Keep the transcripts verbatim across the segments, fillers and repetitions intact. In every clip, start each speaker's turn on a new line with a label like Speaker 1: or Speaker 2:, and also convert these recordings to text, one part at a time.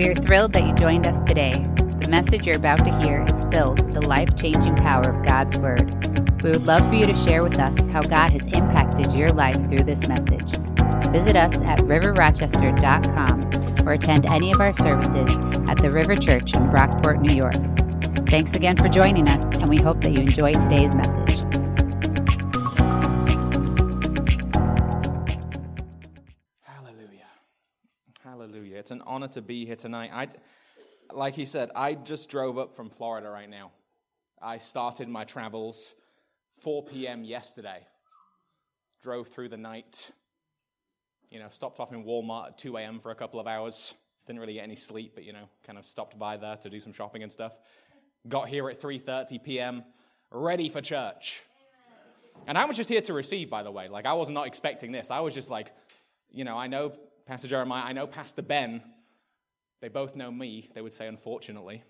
Speaker 1: We are thrilled that you joined us today. The message you're about to hear is filled with the life-changing power of God's Word. We would love for you to share with us how God has impacted your life through this message. Visit us at river rochester dot com or attend any of our services at the River Church in Brockport, New York. Thanks again for joining us, and we hope that you enjoy today's message.
Speaker 2: Hallelujah. Hallelujah. It's an honor to be here tonight. I, like he said, I just drove up from Florida right now. I started my travels four p.m. yesterday. Drove through the night. You know, stopped off in Walmart at two a.m. for a couple of hours. Didn't really get any sleep, but, you know, kind of stopped by there to do some shopping and stuff. Got here at three thirty p.m., ready for church. And I was just here to receive, by the way. Like, I was not expecting this. I was just like, you know, I know Pastor Jeremiah, I know Pastor Ben. They both know me, they would say, unfortunately.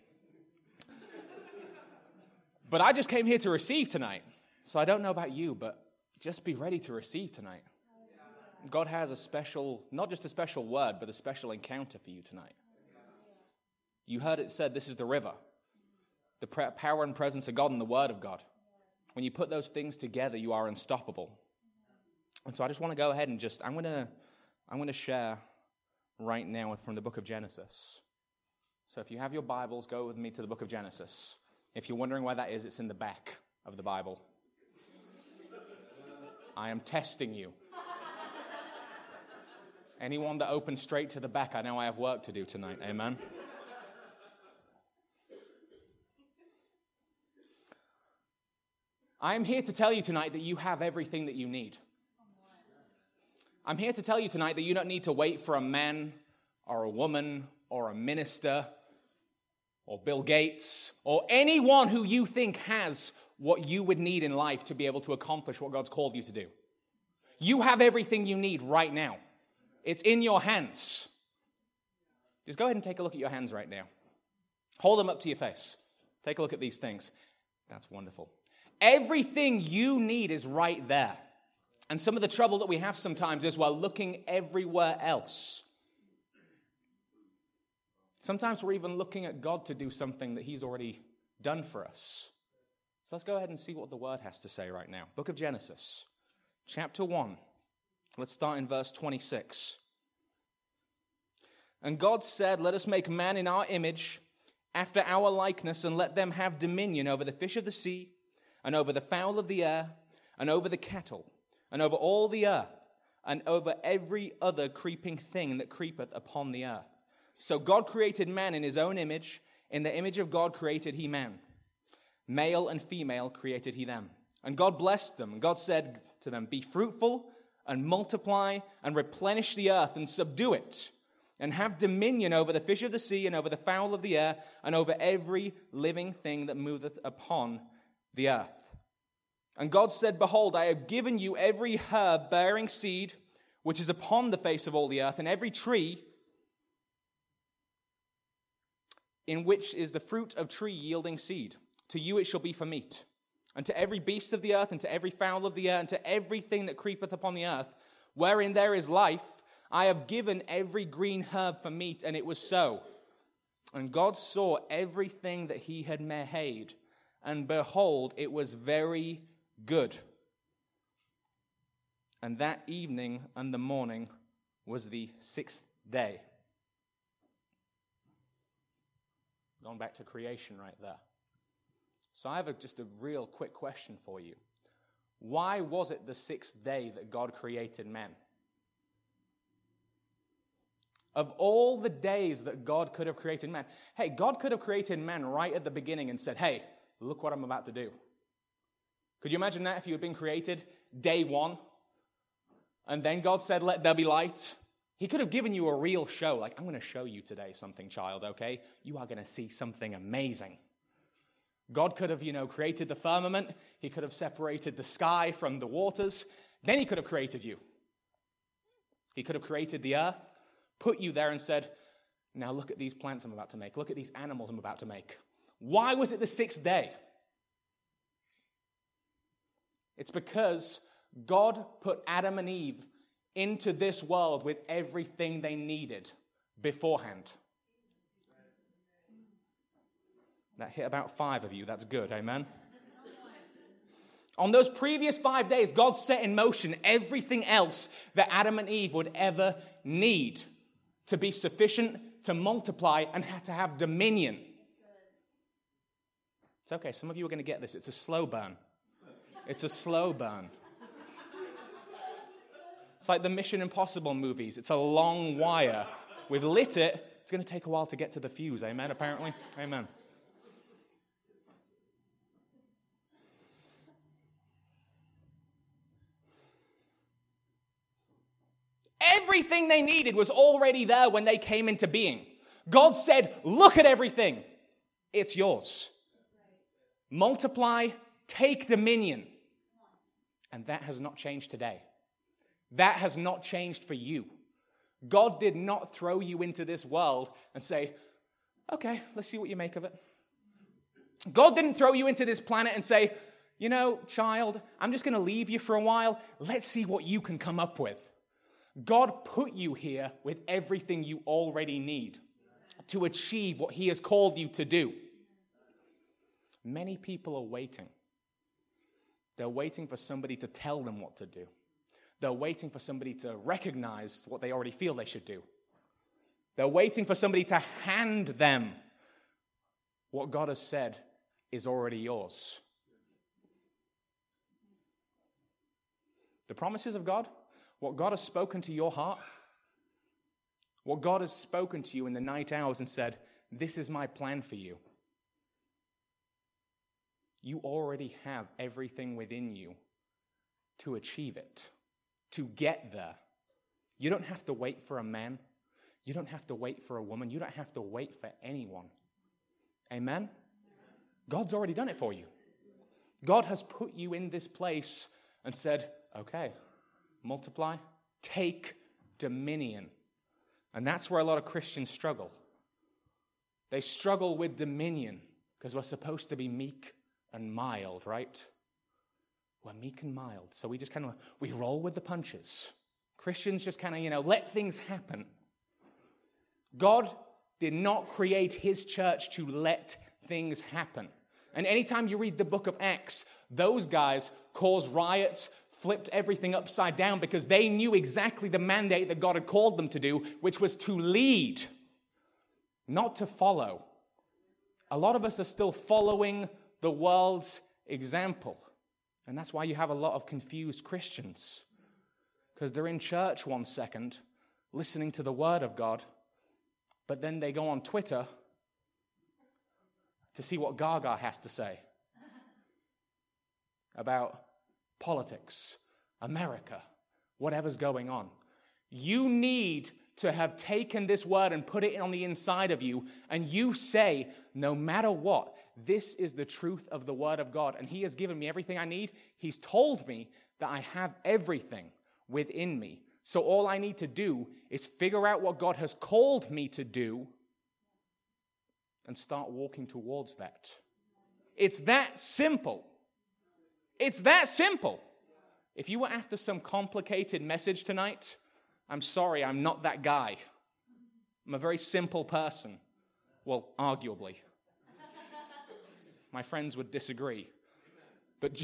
Speaker 2: But I just came here to receive tonight. So I don't know about you, but just be ready to receive tonight. God has a special, not just a special word, but a special encounter for you tonight. You heard it said, this is the river. The power and presence of God and the word of God. When you put those things together, you are unstoppable. And so I just want to go ahead and just, I'm going to, I'm going to share right now from the book of Genesis. So if you have your Bibles, go with me to the book of Genesis. If you're wondering where that is, it's in the back of the Bible. I am testing you. Anyone that opens straight to the back, I know I have work to do tonight. Amen. I am here to tell you tonight that you have everything that you need. I'm here to tell you tonight that you don't need to wait for a man or a woman or a minister or Bill Gates or anyone who you think has what you would need in life to be able to accomplish what God's called you to do. You have everything you need right now. It's in your hands. Just go ahead and take a look at your hands right now. Hold them up to your face. Take a look at these things. That's wonderful. Everything you need is right there. And some of the trouble that we have sometimes is we're looking everywhere else. Sometimes we're even looking at God to do something that He's already done for us. So let's go ahead and see what the Word has to say right now. Book of Genesis, chapter one. Let's start in verse twenty-six. And God said, let us make man in our image, after our likeness, and let them have dominion over the fish of the sea, and over the fowl of the air, and over the cattle, and over all the earth, and over every other creeping thing that creepeth upon the earth. So God created man in his own image. In the image of God created he man. Male and female created he them. And God blessed them. And God said to them, be fruitful, and multiply, and replenish the earth, and subdue it, and have dominion over the fish of the sea, and over the fowl of the air, and over every living thing that moveth upon the earth. And God said, behold, I have given you every herb bearing seed, which is upon the face of all the earth, and every tree in which is the fruit of tree yielding seed. To you it shall be for meat. And to every beast of the earth, and to every fowl of the air, and to everything that creepeth upon the earth, wherein there is life, I have given every green herb for meat, and it was so. And God saw everything that he had made, and behold, it was very good. And that evening and the morning was the sixth day. Going back to creation right there. So I have a, just a real quick question for you. Why was it the sixth day that God created man? Of all the days that God could have created man, hey, God could have created man right at the beginning and said, hey, look what I'm about to do. Could you imagine that if you had been created day one, and then God said, let there be light? He could have given you a real show, like, I'm going to show you today something, child, okay? You are going to see something amazing. God could have, you know, created the firmament. He could have separated the sky from the waters. Then he could have created you. He could have created the earth, put you there and said, now look at these plants I'm about to make. Look at these animals I'm about to make. Why was it the sixth day? It's because God put Adam and Eve into this world with everything they needed beforehand. That hit about five of you. That's good. Amen. On those previous five days, God set in motion everything else that Adam and Eve would ever need to be sufficient, to multiply, and to have dominion. It's okay. Some of you are going to get this. It's a slow burn. It's a slow burn. It's like the Mission Impossible movies. It's a long wire. We've lit it. It's going to take a while to get to the fuse. Amen, apparently. Amen. Everything they needed was already there when they came into being. God said, look at everything. It's yours. Multiply, take dominion. And that has not changed today. That has not changed for you. God did not throw you into this world and say, okay, let's see what you make of it. God didn't throw you into this planet and say, you know, child, I'm just going to leave you for a while. Let's see what you can come up with. God put you here with everything you already need to achieve what he has called you to do. Many people are waiting. They're waiting for somebody to tell them what to do. They're waiting for somebody to recognize what they already feel they should do. They're waiting for somebody to hand them what God has said is already yours. The promises of God, what God has spoken to your heart, what God has spoken to you in the night hours and said, this is my plan for you. You already have everything within you to achieve it, to get there. You don't have to wait for a man. You don't have to wait for a woman. You don't have to wait for anyone. Amen? God's already done it for you. God has put you in this place and said, okay, multiply, take dominion. And that's where a lot of Christians struggle. They struggle with dominion because we're supposed to be meek and mild, right? We're meek and mild. So we just kind of, we roll with the punches. Christians just kind of, you know, let things happen. God did not create his church to let things happen. And anytime you read the book of Acts, those guys caused riots, flipped everything upside down because they knew exactly the mandate that God had called them to do, which was to lead, not to follow. A lot of us are still following the world's example. And that's why you have a lot of confused Christians. Because they're in church one second, listening to the word of God, but then they go on Twitter to see what Gaga has to say about politics, America, whatever's going on. You need to have taken this word and put it on the inside of you, and you say, no matter what, this is the truth of the word of God, and he has given me everything I need. He's told me that I have everything within me. So all I need to do is figure out what God has called me to do and start walking towards that. It's that simple. It's that simple. If you were after some complicated message tonight, I'm sorry, I'm not that guy. I'm a very simple person. Well, arguably. My friends would disagree. But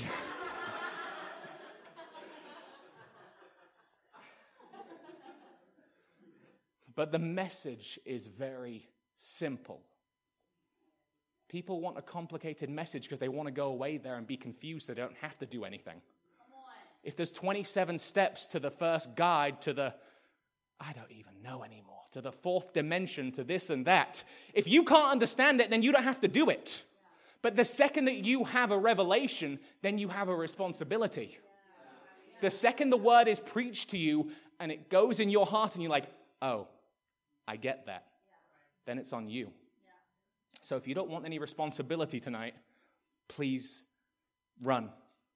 Speaker 2: But the message is very simple. People want a complicated message because they want to go away there and be confused so they don't have to do anything. If there's twenty-seven steps to the first guide, to the, I don't even know anymore, to the fourth dimension, to this and that, if you can't understand it, then you don't have to do it. But the second that you have a revelation, then you have a responsibility. The second the word is preached to you and it goes in your heart and you're like, oh, I get that. Then it's on you. So if you don't want any responsibility tonight, please run.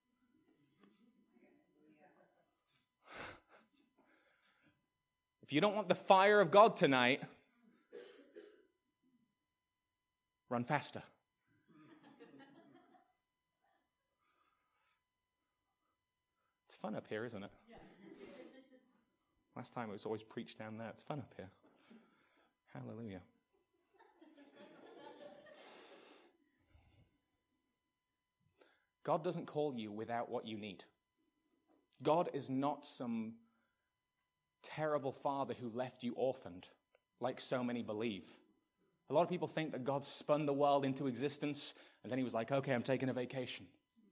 Speaker 2: If you don't want the fire of God tonight, run faster. It's fun up here, isn't it? Last time it was always preached down there. It's fun up here. Hallelujah. God doesn't call you without what you need. God is not some terrible father who left you orphaned, like so many believe. A lot of people think that God spun the world into existence, and then he was like, okay, I'm taking a vacation.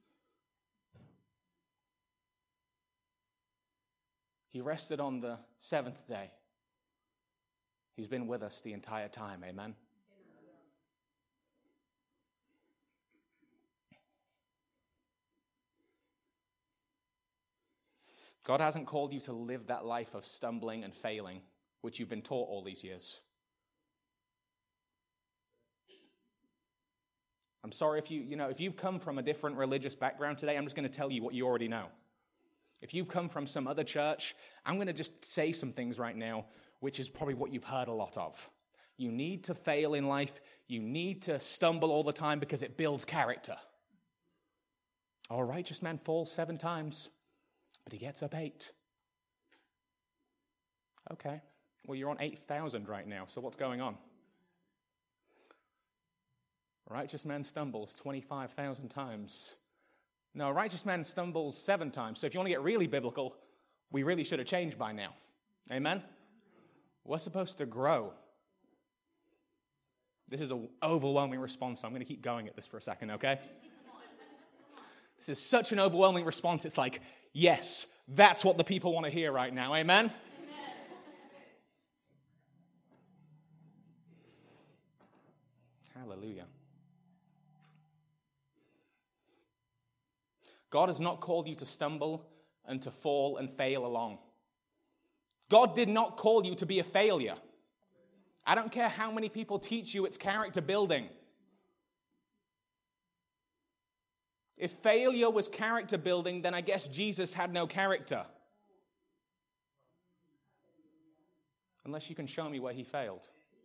Speaker 2: He rested on the seventh day. He's been with us the entire time, amen? God hasn't called you to live that life of stumbling and failing, which you've been taught all these years. I'm sorry if you, you know, if you've come from a different religious background today, I'm just going to tell you what you already know. If you've come from some other church, I'm going to just say some things right now, which is probably what you've heard a lot of. You need to fail in life. You need to stumble all the time because it builds character. A righteous man falls seven times, but he gets up eight. Okay, well, you're on eight thousand right now, so what's going on? A righteous man stumbles twenty-five thousand times. No, a righteous man stumbles seven times. So if you want to get really biblical, we really should have changed by now. Amen? We're supposed to grow. This is an overwhelming response, so I'm going to keep going at this for a second, okay? This is such an overwhelming response. It's like, yes, that's what the people want to hear right now. Amen? Amen. Hallelujah. God has not called you to stumble and to fall and fail along. God did not call you to be a failure. I don't care how many people teach you it's character building. If failure was character building, then I guess Jesus had no character. Unless you can show me where he failed.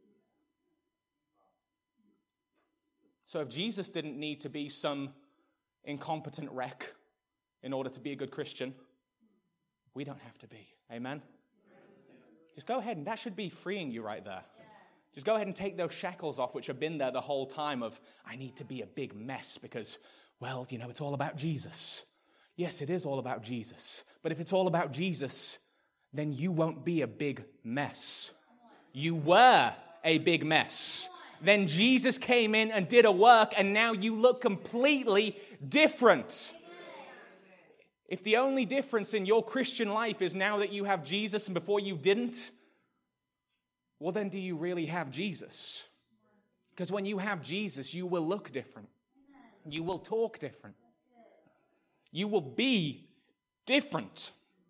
Speaker 2: So if Jesus didn't need to be some incompetent wreck in order to be a good Christian, we don't have to be. Amen? Just go ahead, and that should be freeing you right there. Just go ahead and take those shackles off which have been there the whole time of, I need to be a big mess because, well, you know, it's all about Jesus. Yes, it is all about Jesus. But if it's all about Jesus, then you won't be a big mess. You were a big mess. Then Jesus came in and did a work, and now you look completely different. If the only difference in your Christian life is now that you have Jesus and before you didn't, well, then do you really have Jesus? Because when you have Jesus, you will look different. You will talk different. You will be different.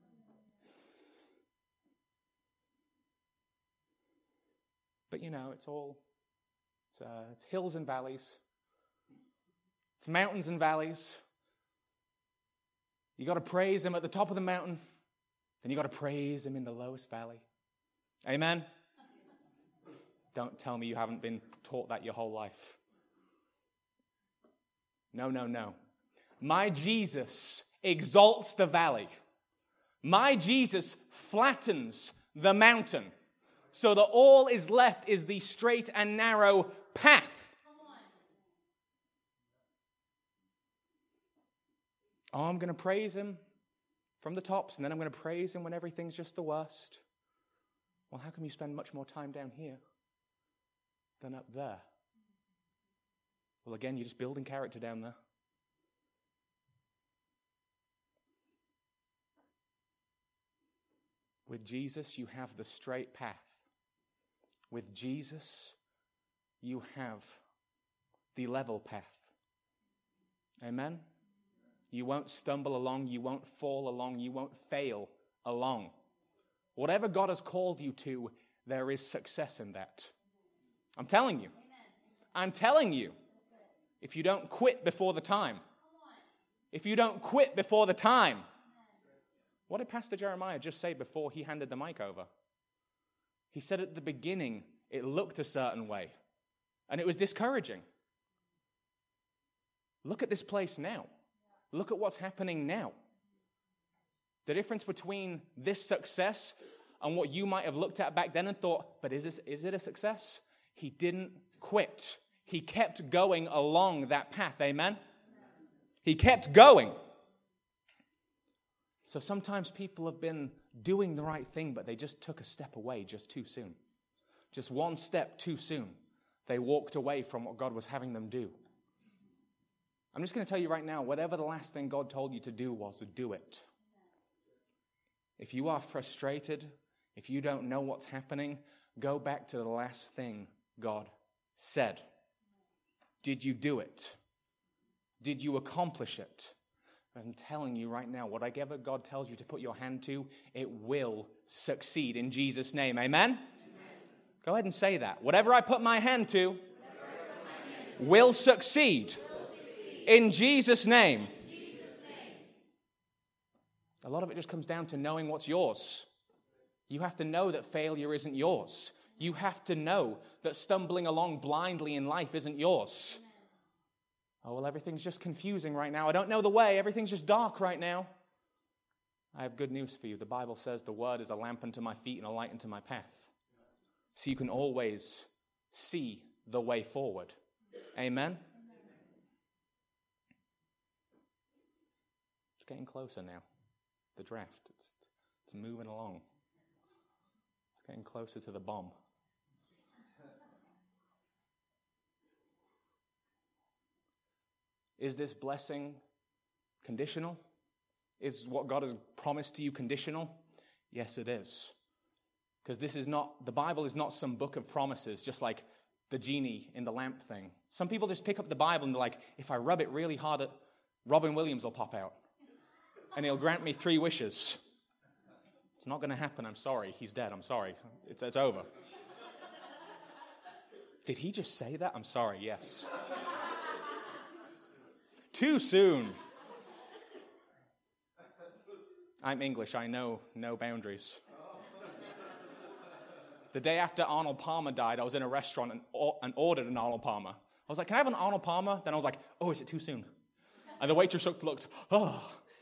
Speaker 2: But you know, it's all, it's, uh, it's hills and valleys. It's mountains and valleys. You got to praise him at the top of the mountain, then you got to praise him in the lowest valley. Amen? Don't tell me you haven't been taught that your whole life. No, no, no. My Jesus exalts the valley. My Jesus flattens the mountain so that all is left is the straight and narrow path. Oh, I'm going to praise him from the tops, and then I'm going to praise him when everything's just the worst. Well, how come you spend much more time down here than up there? Well, again, you're just building character down there. With Jesus, you have the straight path. With Jesus, you have the level path. Amen? You won't stumble along, you won't fall along, you won't fail along. Whatever God has called you to, there is success in that. I'm telling you. I'm telling you. If you don't quit before the time. If you don't quit before the time. What did Pastor Jeremiah just say before he handed the mic over? He said at the beginning, it looked a certain way. And it was discouraging. Look at this place now. Look at what's happening now. The difference between this success and what you might have looked at back then and thought, but is this, is it a success? He didn't quit. He kept going along that path. Amen? He kept going. So sometimes people have been doing the right thing, but they just took a step away just too soon. Just one step too soon. They walked away from what God was having them do. I'm just going to tell you right now, whatever the last thing God told you to do was, do it. If you are frustrated, if you don't know what's happening, go back to the last thing God said. Did you do it? Did you accomplish it? I'm telling you right now, whatever God tells you to put your hand to, it will succeed in Jesus' name. Amen? Amen. Go ahead and say that. Whatever I put my hand to, my hand to will, succeed will succeed in Jesus' name. In Jesus' name. A lot of it just comes down to knowing what's yours. You have to know that failure isn't yours. You have to know that stumbling along blindly in life isn't yours. Oh, well, everything's just confusing right now. I don't know the way. Everything's just dark right now. I have good news for you. The Bible says the word is a lamp unto my feet and a light unto my path. So you can always see the way forward. Amen? It's getting closer now. The draft. It's, it's moving along. It's getting closer to the bomb. Is this blessing conditional? Is what God has promised to you conditional? Yes, it is. Because this is not, the Bible is not some book of promises, just like the genie in the lamp thing. Some people just pick up the Bible and they're like, if I rub it really hard, Robin Williams will pop out. And he'll grant me three wishes. It's not going to happen, I'm sorry. He's dead, I'm sorry. It's, it's over. Did he just say that? I'm sorry, yes. Too soon. I'm English, I know no boundaries. The day after Arnold Palmer died, I was in a restaurant and, and ordered an Arnold Palmer. I was like, can I have an Arnold Palmer? Then I was like, oh, is it too soon? And the waitress looked, oh.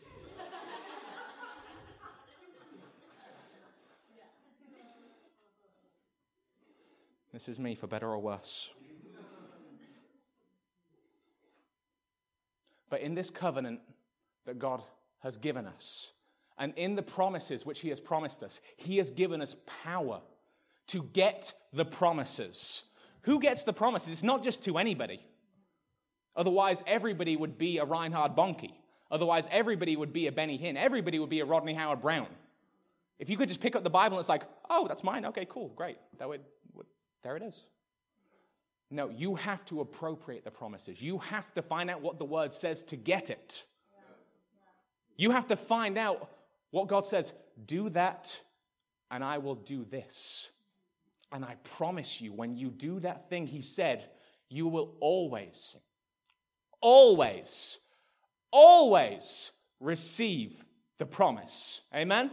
Speaker 2: This is me, for better or worse. But in this covenant that God has given us, and in the promises which he has promised us, he has given us power to get the promises. Who gets the promises? It's not just to anybody. Otherwise, everybody would be a Reinhard Bonnke. Otherwise, everybody would be a Benny Hinn. Everybody would be a Rodney Howard Brown. If you could just pick up the Bible and it's like, oh, that's mine. Okay, cool, great. That would, would there it is. No, you have to appropriate the promises. You have to find out what the word says to get it. You have to find out what God says, do that, and I will do this. And I promise you, when you do that thing he said, you will always, always, always receive the promise. Amen? Amen?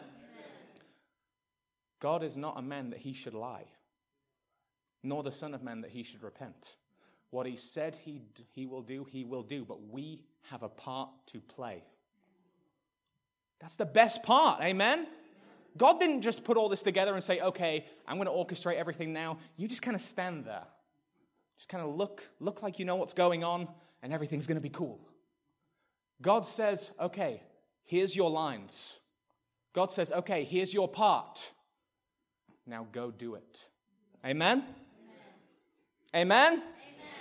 Speaker 2: God is not a man that he should lie, nor the Son of Man that he should repent. What he said he, he will do, he will do, but we have a part to play. That's the best part, amen? God didn't just put all this together and say, okay, I'm going to orchestrate everything now. You just kind of stand there. Just kind of look, look like you know what's going on, and everything's going to be cool. God says, okay, here's your lines. God says, okay, here's your part. Now go do it. Amen? Amen? Amen?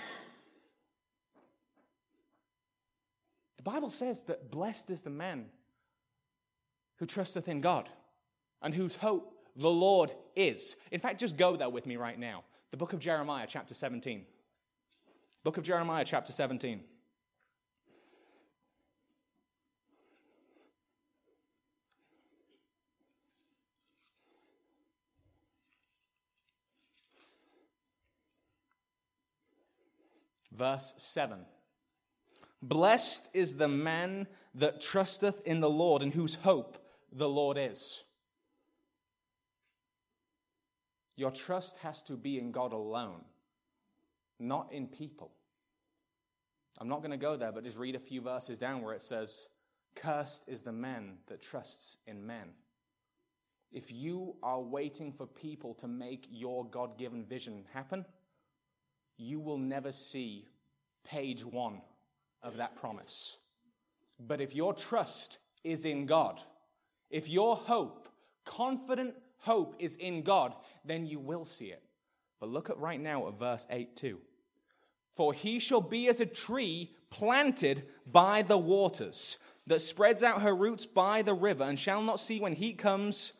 Speaker 2: The Bible says that blessed is the man who trusteth in God and whose hope the Lord is. In fact, just go there with me right now. The book of Jeremiah, chapter seventeen. Book of Jeremiah, chapter seventeen. Verse seven. Blessed is the man that trusteth in the Lord, and whose hope the Lord is. Your trust has to be in God alone, not in people. I'm not going to go there, but just read a few verses down where it says, cursed is the man that trusts in men. If you are waiting for people to make your God-given vision happen, you will never see page one of that promise. But if your trust is in God, if your hope, confident hope is in God, then you will see it. But look at right now at verse eight too. For he shall be as a tree planted by the waters, that spreads out her roots by the river, and shall not see when heat comes,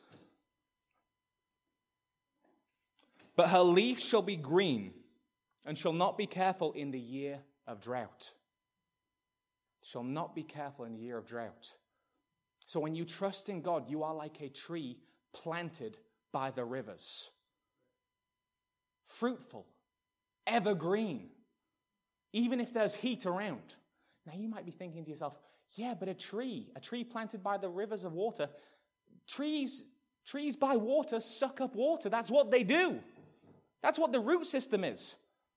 Speaker 2: but her leaf shall be green, and shall not be careful in the year of drought. Shall not be careful in the year of drought. So when you trust in God, you are like a tree planted by the rivers. Fruitful, evergreen, even if there's heat around. Now you might be thinking to yourself, yeah, but a tree, a tree planted by the rivers of water, trees, trees by water suck up water. That's what they do. That's what the root system is.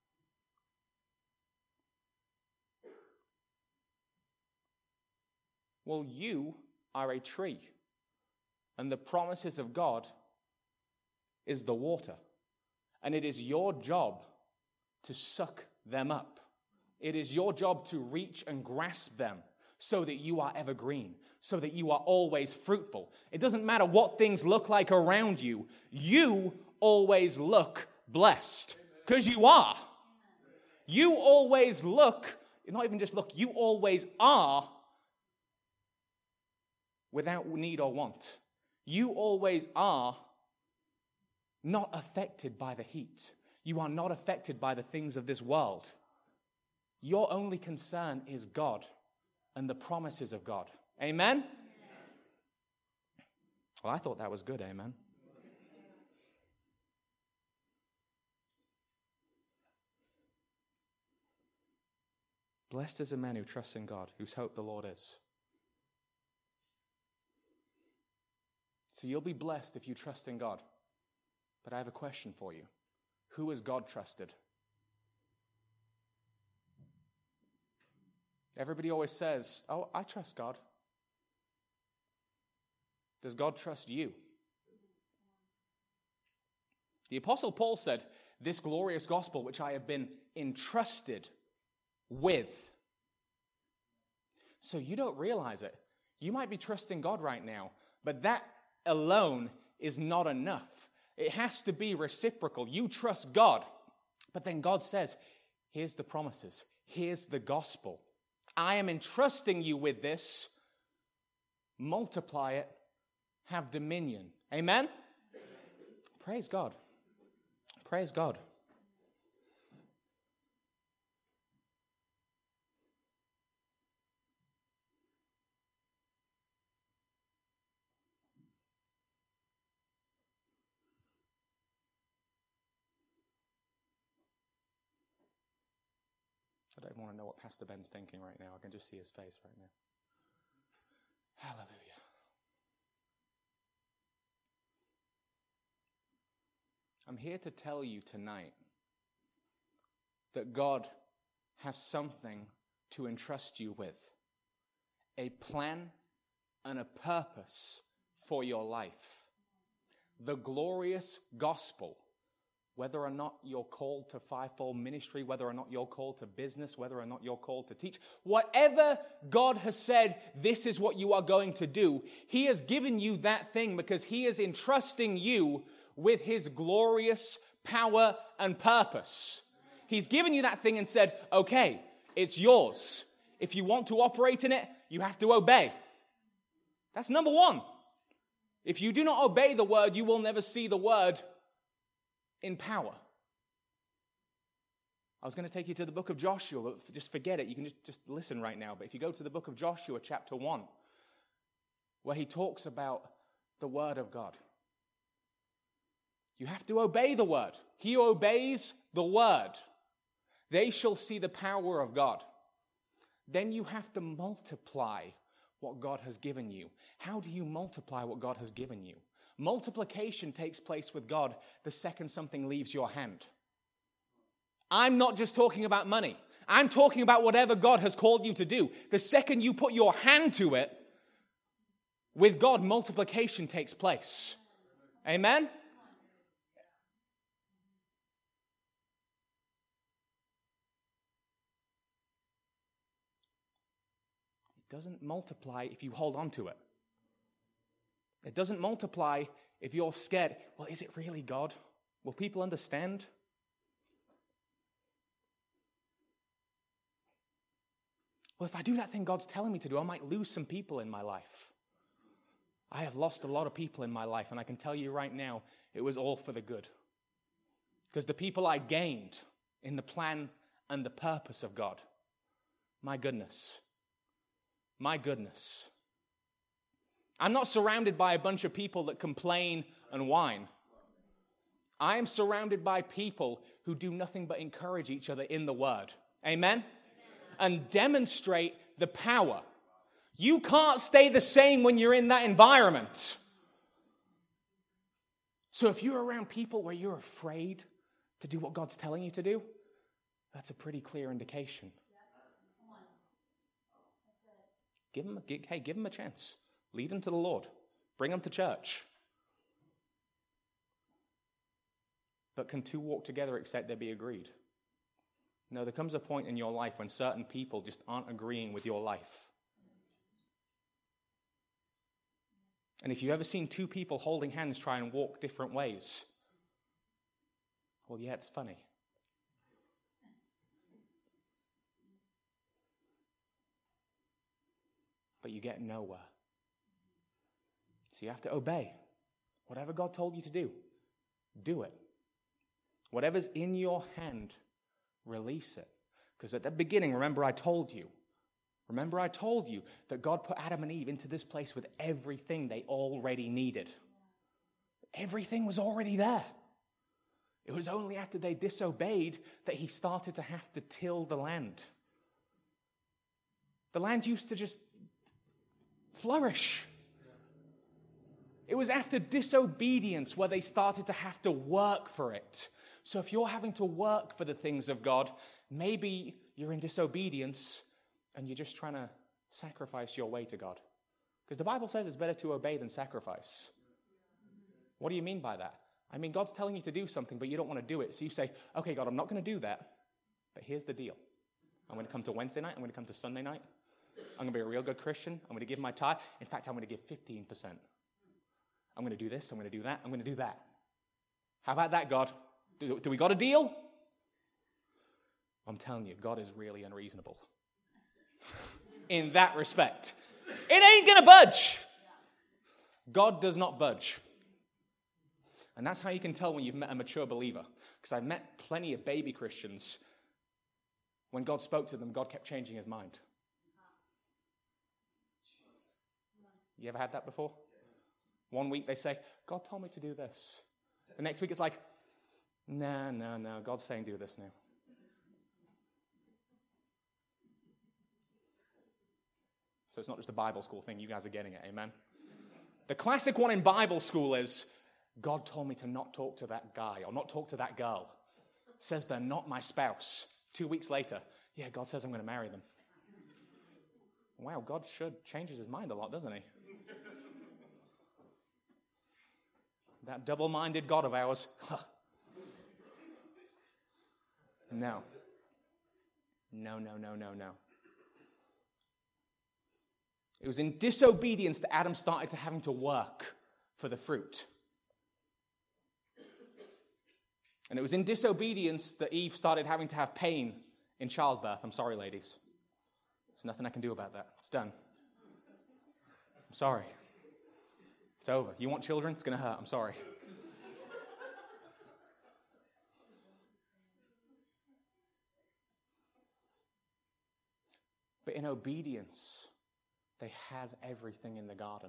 Speaker 2: Well, you are a tree, and the promises of God is the water, and it is your job to suck them up. It is your job to reach and grasp them so that you are evergreen, so that you are always fruitful. It doesn't matter what things look like around you. You always look blessed, because you are. You always look, not even just look, you always are without need or want. You always are not affected by the heat. You are not affected by the things of this world. Your only concern is God and the promises of God. Amen? Well, I thought that was good, amen. Blessed is a man who trusts in God, whose hope the Lord is. So you'll be blessed if you trust in God. But I have a question for you. Who is God trusted? Everybody always says, oh, I trust God. Does God trust you? The Apostle Paul said, this glorious gospel which I have been entrusted with. So you don't realize it. You might be trusting God right now, but that alone is not enough. It has to be reciprocal. You trust God, but then God says, here's the promises. Here's the gospel. I am entrusting you with this. Multiply it. Have dominion. Amen? Praise God. Praise God. I don't even want to know what Pastor Ben's thinking right now. I can just see his face right now. Hallelujah. I'm here to tell you tonight that God has something to entrust you with. A plan and a purpose for your life. The glorious gospel. Whether or not you're called to fivefold ministry, whether or not you're called to business, whether or not you're called to teach, whatever God has said, this is what you are going to do. He has given you that thing because He is entrusting you with His glorious power and purpose. He's given you that thing and said, okay, it's yours. If you want to operate in it, you have to obey. That's number one. If you do not obey the word, you will never see the word in power. I was going to take you to the book of Joshua, but just forget it. You can just, just listen right now. But if you go to the book of Joshua, chapter one, where he talks about the word of God. You have to obey the word. He who obeys the word, they shall see the power of God. Then you have to multiply what God has given you. How do you multiply what God has given you? Multiplication takes place with God the second something leaves your hand. I'm not just talking about money. I'm talking about whatever God has called you to do. The second you put your hand to it, with God, multiplication takes place. Amen? doesn't multiply if you hold on to it. It doesn't multiply if you're scared. Well, is it really God? Will people understand? Well, if I do that thing God's telling me to do, I might lose some people in my life. I have lost a lot of people in my life, and I can tell you right now, it was all for the good. Because the people I gained in the plan and the purpose of God, my goodness, my goodness. I'm not surrounded by a bunch of people that complain and whine. I am surrounded by people who do nothing but encourage each other in the Word. Amen? And demonstrate the power. You can't stay the same when you're in that environment. So if you're around people where you're afraid to do what God's telling you to do, that's a pretty clear indication. Give them, a, hey, give them a chance. Lead them to the Lord. Bring them to church. But can two walk together except they be agreed? No, there comes a point in your life when certain people just aren't agreeing with your life. And if you've ever seen two people holding hands try and walk different ways, well, yeah, it's funny. But you get nowhere. So you have to obey. Whatever God told you to do, do it. Whatever's in your hand, release it. Because at the beginning, remember I told you, remember I told you that God put Adam and Eve into this place with everything they already needed. Everything was already there. It was only after they disobeyed that he started to have to till the land. The land used to just flourish. It was after disobedience where they started to have to work for it. So if you're having to work for the things of God, maybe you're in disobedience and you're just trying to sacrifice your way to God. Because the Bible says it's better to obey than sacrifice. What do you mean by that? I mean, God's telling you to do something, but you don't want to do it. So you say, okay, God, I'm not going to do that, but here's the deal. I'm going to come to Wednesday night. I'm going to come to Sunday night. I'm going to be a real good Christian. I'm going to give my tithe. In fact, I'm going to give fifteen percent. I'm going to do this. I'm going to do that. I'm going to do that. How about that, God? Do, do we got a deal? I'm telling you, God is really unreasonable. In that respect. It ain't going to budge. God does not budge. And that's how you can tell when you've met a mature believer. Because I've met plenty of baby Christians. When God spoke to them, God kept changing his mind. You ever had that before? One week they say, God told me to do this. The next week it's like, no, no, no, God's saying do this now. So it's not just a Bible school thing. You guys are getting it, amen? The classic one in Bible school is, God told me to not talk to that guy or not talk to that girl. Says they're not my spouse. Two weeks later, yeah, God says I'm going to marry them. Wow, God should changes his mind a lot, doesn't he? That double-minded God of ours. No. No, no, no, no, no. It was in disobedience that Adam started to having to work for the fruit. And it was in disobedience that Eve started having to have pain in childbirth. I'm sorry, ladies. There's nothing I can do about that. It's done. I'm sorry. It's over. You want children? It's going to hurt. I'm sorry. But in obedience, they had everything in the garden.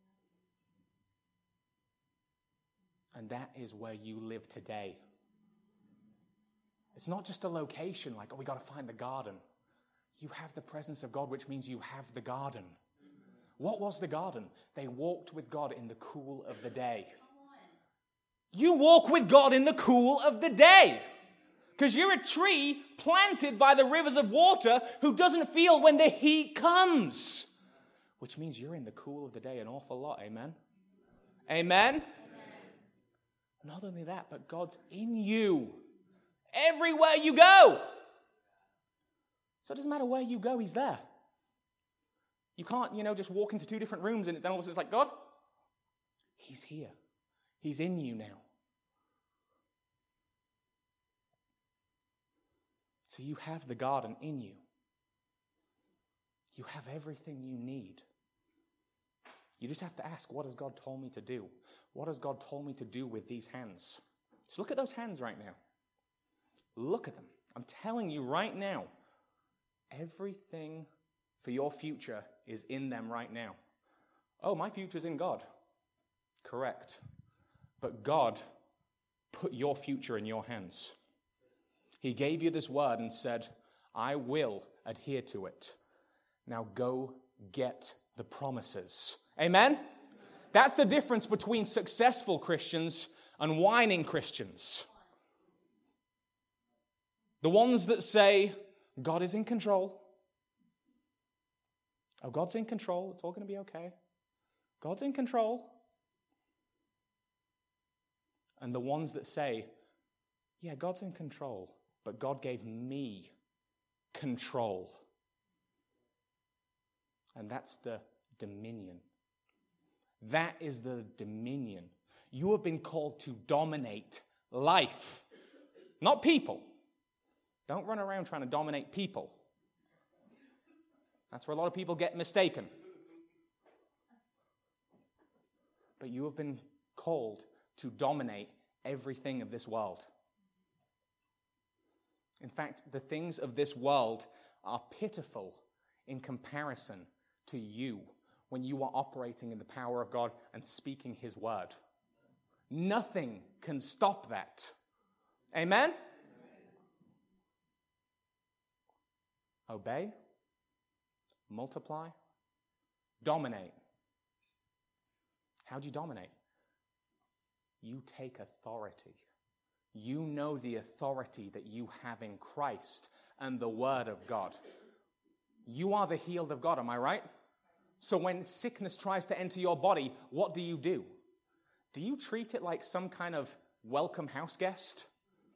Speaker 2: And that is where you live today. It's not just a location like, oh, we got to find the garden. You have the presence of God, which means you have the garden. What was the garden? They walked with God in the cool of the day. You walk with God in the cool of the day. Because you're a tree planted by the rivers of water who doesn't feel when the heat comes. Which means you're in the cool of the day an awful lot. Amen? Amen? Amen. Not only that, but God's in you. Everywhere you go. So it doesn't matter where you go, he's there. You can't, you know, just walk into two different rooms and then all of a sudden it's like, God, he's here. He's in you now. So you have the garden in you. You have everything you need. You just have to ask, what has God told me to do? What has God told me to do with these hands? So look at those hands right now. Look at them. I'm telling you right now, everything for your future is in them right now. Oh, my future's in God. Correct. But God put your future in your hands. He gave you this word and said, I will adhere to it. Now go get the promises. Amen? That's the difference between successful Christians and whining Christians. The ones that say, God is in control. Oh, God's in control. It's all going to be okay. God's in control. And the ones that say, yeah, God's in control, but God gave me control. And that's the dominion. That is the dominion. You have been called to dominate life, not people. Don't run around trying to dominate people. That's where a lot of people get mistaken. But you have been called to dominate everything of this world. In fact, the things of this world are pitiful in comparison to you when you are operating in the power of God and speaking His word. Nothing can stop that. Amen? Obey, multiply, dominate. How do you dominate? You take authority. You know the authority that you have in Christ and the Word of God. You are the healed of God, am I right? So when sickness tries to enter your body, what do you do? Do you treat it like some kind of welcome house guest?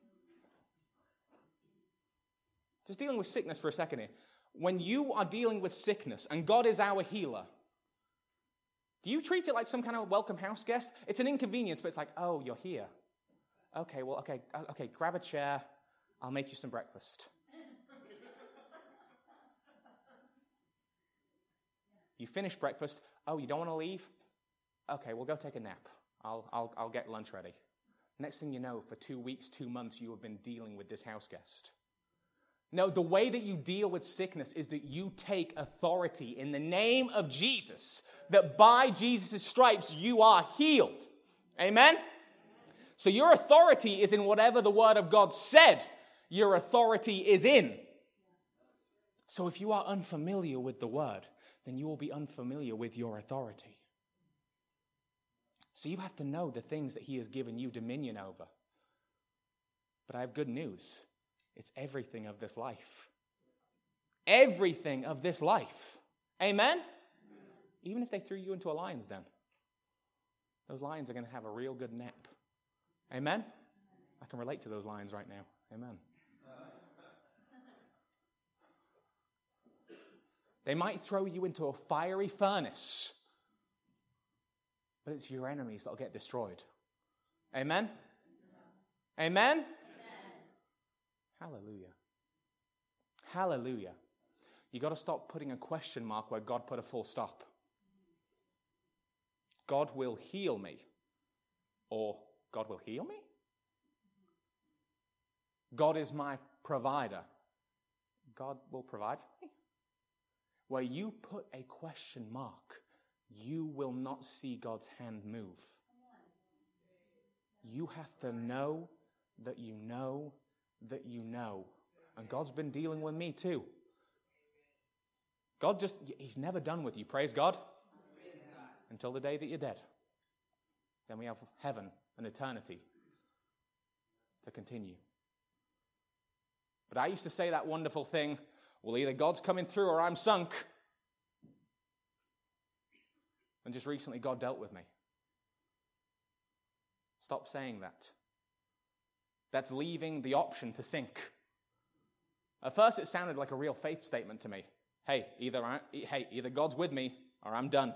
Speaker 2: Just dealing with sickness for a second here. When you are dealing with sickness and God is our healer, do you treat it like some kind of welcome house guest? It's an inconvenience, but it's like, oh, you're here. Okay, well, okay, okay, grab a chair. I'll make you some breakfast. You finish breakfast. Oh, you don't want to leave? Okay, we'll go take a nap. I'll, I'll, I'll get lunch ready. Next thing you know, for two weeks, two months, you have been dealing with this house guest. No, the way that you deal with sickness is that you take authority in the name of Jesus, that by Jesus' stripes you are healed. Amen? So your authority is in whatever the Word of God said your authority is in. So if you are unfamiliar with the Word, then you will be unfamiliar with your authority. So you have to know the things that He has given you dominion over. But I have good news. It's everything of this life. Everything of this life. Amen? Even if they threw you into a lion's den, those lions are going to have a real good nap. Amen? I can relate to those lions right now. Amen. They might throw you into a fiery furnace, but it's your enemies that will get destroyed. Amen? Amen? Hallelujah. Hallelujah. You got to stop putting a question mark where God put a full stop. God will heal me. Or God will heal me? God is my provider. God will provide for me? Where you put a question mark, you will not see God's hand move. You have to know that you know that you know. And God's been dealing with me too. God just, He's never done with you. Praise God. Praise God. Until the day that you're dead. Then we have heaven and eternity to continue. But I used to say that wonderful thing, well, either God's coming through or I'm sunk. And just recently God dealt with me. Stop saying that. That's leaving the option to sink. At first it sounded like a real faith statement to me. hey, either I, hey, either God's with me or I'm done.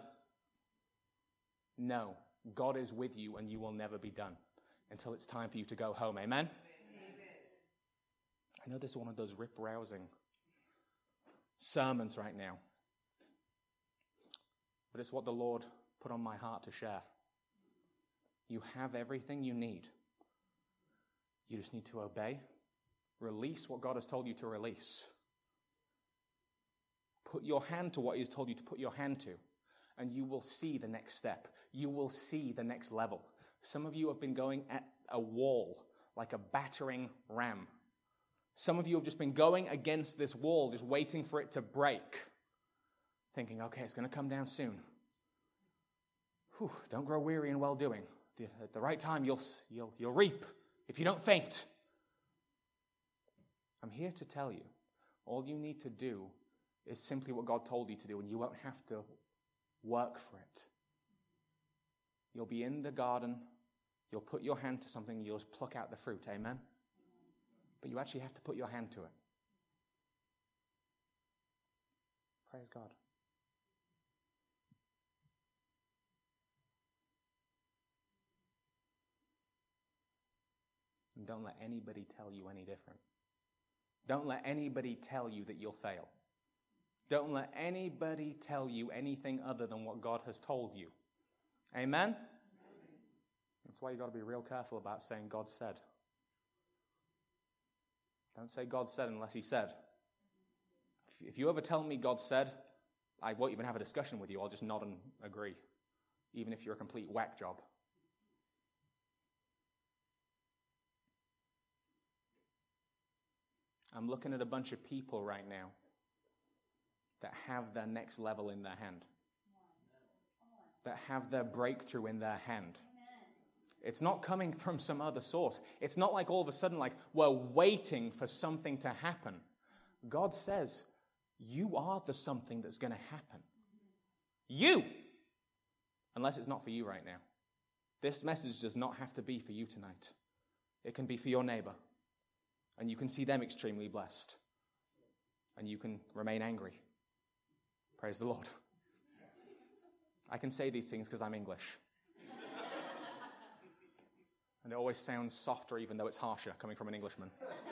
Speaker 2: No, God is with you and you will never be done until it's time for you to go home. Amen? Amen. I know this is one of those rip-rousing sermons right now, but it's what the Lord put on my heart to share. You have everything you need. You just need to obey. Release what God has told you to release. Put your hand to what He's told you to put your hand to, and you will see the next step. You will see the next level. Some of you have been going at a wall like a battering ram. Some of you have just been going against this wall, just waiting for it to break, thinking, okay, it's going to come down soon. Whew, don't grow weary in well-doing. At the right time, you'll, you'll, you'll reap if you don't faint. I'm here to tell you, all you need to do is simply what God told you to do, and you won't have to work for it. You'll be in the garden, you'll put your hand to something, you'll just pluck out the fruit, amen? But you actually have to put your hand to it. Praise God. And don't let anybody tell you any different. Don't let anybody tell you that you'll fail. Don't let anybody tell you anything other than what God has told you. Amen? That's why you've got to be real careful about saying God said. Don't say God said unless He said. If you ever tell me God said, I won't even have a discussion with you. I'll just nod and agree, even if you're a complete whack job. I'm looking at a bunch of people right now that have their next level in their hand, that have their breakthrough in their hand. It's not coming from some other source. It's not like all of a sudden, like, we're waiting for something to happen. God says, you are the something that's going to happen. You! Unless it's not for you right now. This message does not have to be for you tonight. It can be for your neighbor. And you can see them extremely blessed. And you can remain angry. Praise the Lord. I can say these things because I'm English. And it always sounds softer even though it's harsher coming from an Englishman.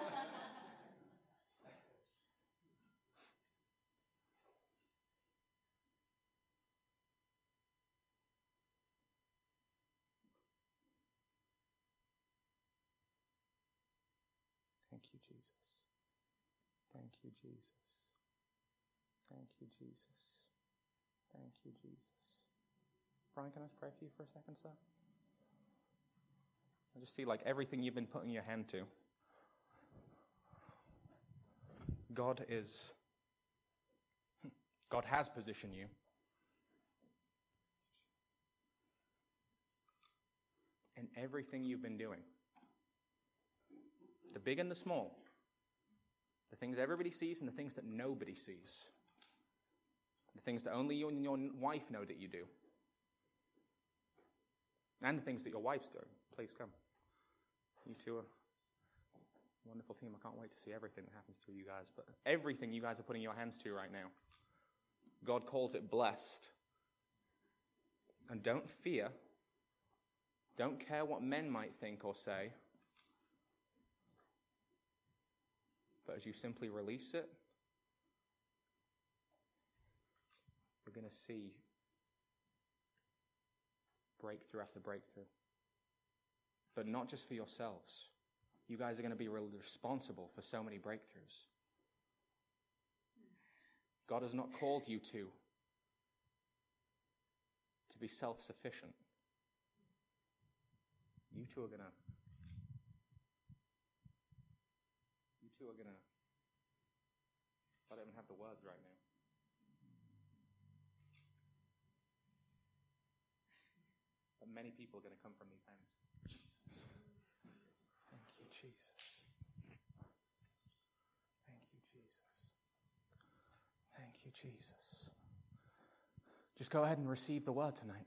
Speaker 2: Thank you, Jesus. Thank you, Jesus. Thank you, Jesus. Thank you, Jesus. Brian, can I just pray for you for a second, sir? I just see like everything you've been putting your hand to. God is, God has positioned you. In everything you've been doing. The big and the small. The things everybody sees and the things that nobody sees. The things that only you and your wife know that you do. And the things that your wife's doing. Please come. You two are a wonderful team. I can't wait to see everything that happens through you guys. But everything you guys are putting your hands to right now, God calls it blessed. And don't fear. Don't care what men might think or say. But as you simply release it, you're going to see breakthrough after breakthrough. But not just for yourselves. You guys are going to be responsible for so many breakthroughs. God has not called you to, to be self-sufficient. You two are going to You two are going to I don't even have the words right now. But many people are going to come from these hands. Thank you, Jesus. Thank you, Jesus. Thank you, Jesus. Just go ahead and receive the word tonight.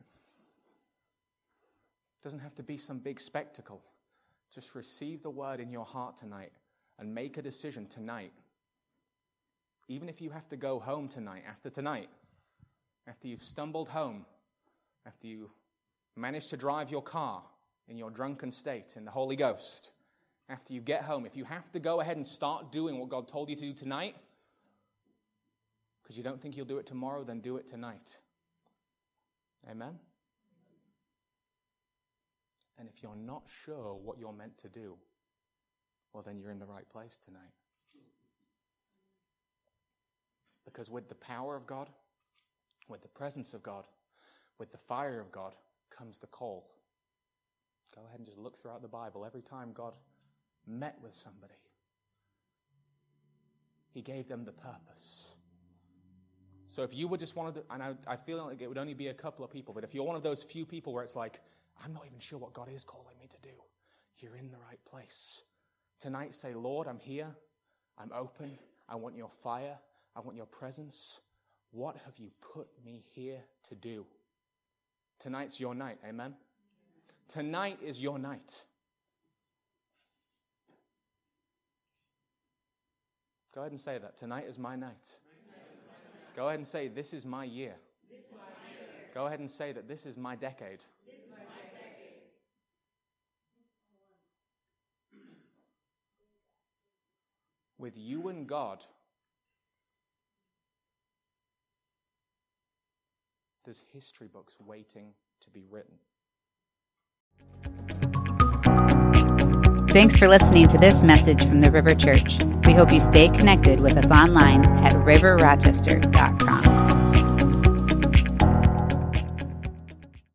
Speaker 2: It doesn't have to be some big spectacle. Just receive the word in your heart tonight and make a decision tonight. even if you have to go home tonight, after tonight, after you've stumbled home, after you managed to drive your car in your drunken state in the Holy Ghost, after you get home, if you have to go ahead and start doing what God told you to do tonight, because you don't think you'll do it tomorrow, then do it tonight. Amen? And if you're not sure what you're meant to do, well, then you're in the right place tonight. Because with the power of God, with the presence of God, with the fire of God, comes the call. Go ahead and just look throughout the Bible. Every time God met with somebody, he gave them the purpose. So if you were just one of the, and I, I feel like it would only be a couple of people, but if you're one of those few people where it's like, I'm not even sure what God is calling me to do, you're in the right place. Tonight say, Lord, I'm here. I'm open. I want your fire. I want your presence. What have you put me here to do? Tonight's your night. Amen? Tonight is your night. Go ahead and say that. Tonight is my night. Go ahead and say, this is my year. This is my year. Go ahead and say that this is my decade. This is my decade. With you and God, there's history books waiting to be written.
Speaker 1: Thanks for listening to this message from the River Church. We hope you stay connected with us online at river rochester dot com.